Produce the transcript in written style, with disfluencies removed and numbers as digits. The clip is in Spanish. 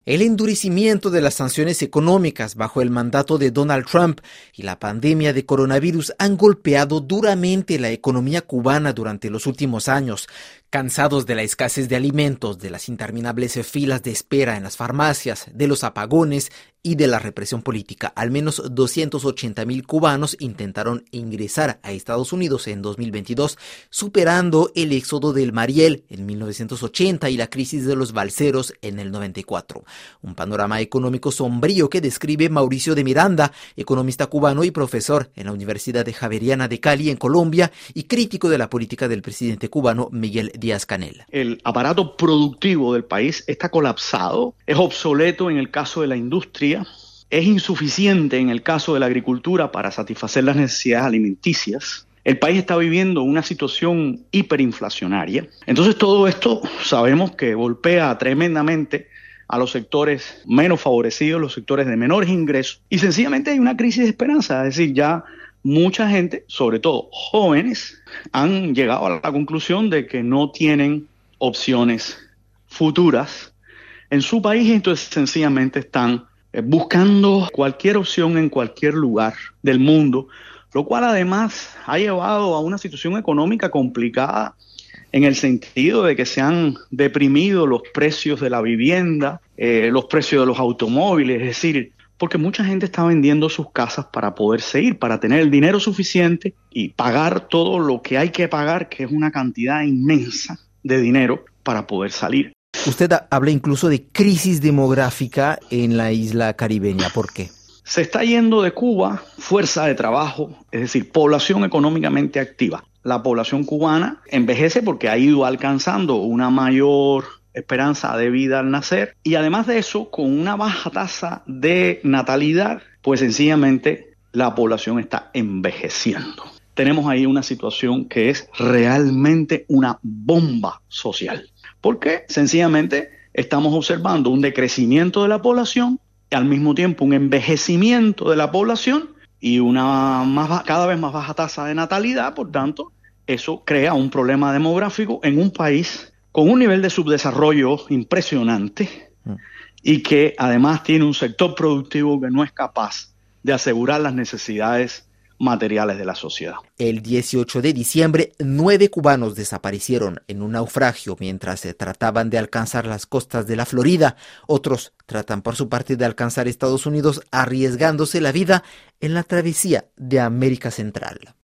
El endurecimiento de las sanciones económicas bajo el mandato de Donald Trump y la pandemia de coronavirus han golpeado duramente la economía cubana durante los últimos años. Cansados de la escasez de alimentos, de las interminables filas de espera en las farmacias, de los apagones y de la represión política, al menos 280,000 cubanos intentaron ingresar a Estados Unidos en 2022, superando el éxodo del Mariel en 1980 y la crisis de los balseros en el 94. Un panorama económico sombrío que describe Mauricio de Miranda, economista cubano y profesor en la Universidad Javeriana de Cali, en Colombia, y crítico de la política del presidente cubano Miguel Díaz-Canel. El aparato productivo del país está colapsado, es obsoleto en el caso de la industria, es insuficiente en el caso de la agricultura para satisfacer las necesidades alimenticias. El país está viviendo una situación hiperinflacionaria. Entonces todo esto sabemos que golpea tremendamente a los sectores menos favorecidos, los sectores de menores ingresos. Y sencillamente hay una crisis de esperanza, es decir, ya mucha gente, sobre todo jóvenes, han llegado a la conclusión de que no tienen opciones futuras en su país y entonces sencillamente están buscando cualquier opción en cualquier lugar del mundo, lo cual además ha llevado a una situación económica complicada en el sentido de que se han deprimido los precios de la vivienda, los precios de los automóviles, es decir, porque mucha gente está vendiendo sus casas para poderse ir, para tener el dinero suficiente y pagar todo lo que hay que pagar, que es una cantidad inmensa de dinero para poder salir. Usted habla incluso de crisis demográfica en la isla caribeña. ¿Por qué? Se está yendo de Cuba fuerza de trabajo, es decir, población económicamente activa. La población cubana envejece porque ha ido alcanzando una mayor esperanza de vida al nacer y además de eso, con una baja tasa de natalidad, pues sencillamente la población está envejeciendo. Tenemos ahí una situación que es realmente una bomba social, porque sencillamente estamos observando un decrecimiento de la población y al mismo tiempo un envejecimiento de la población y una cada vez más baja tasa de natalidad. Por tanto, eso crea un problema demográfico en un país con un nivel de subdesarrollo impresionante y que además tiene un sector productivo que no es capaz de asegurar las necesidades materiales de la sociedad. El 18 de diciembre, 9 cubanos desaparecieron en un naufragio mientras se trataban de alcanzar las costas de la Florida. Otros tratan por su parte de alcanzar Estados Unidos arriesgándose la vida en la travesía de América Central.